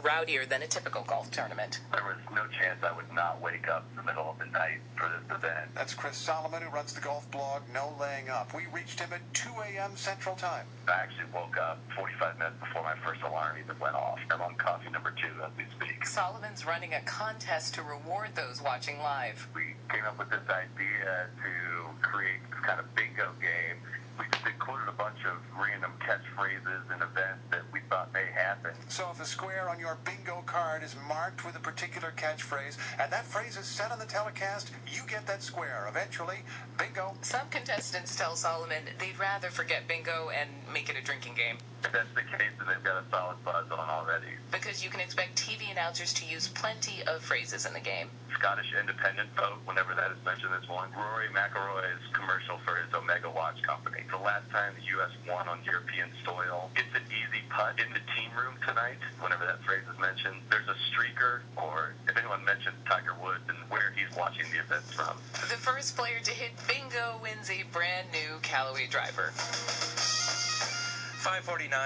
rowdier than a typical golf tournament. There was no chance I would not wake up in the middle of the night for this event. That's Chris Solomon, who runs the golf blog No Laying Up. We reached him at 2 a.m. Central Time. I actually woke up 45 minutes before my first alarm even went off. I'm on coffee number 2 as we speak. Solomon's running a contest to reward those watching live. We came up with this idea to create this kind of bingo game. We just included a bunch of random catchphrases and events that we thought may happen. So if a square on your bingo card is marked with a particular catchphrase, and that phrase is said on the telecast, you get that square. Eventually, bingo. Some contestants tell Solomon they'd rather forget bingo and make it a drinking game. If that's the case, then they've got a solid buzz on already. Because you can expect TV announcers to use plenty of phrases in the game. Scottish independent vote, whenever that is mentioned, is one. Rory McIlroy's commercial for his Omega watch company. The last time the U.S. won on European soil. It's an easy putt in the team room tonight, whenever that phrase is mentioned. There's a streaker, or if anyone mentions Tiger Woods and where he's watching the events from. The first player to hit bingo wins a brand new Callaway driver. 549.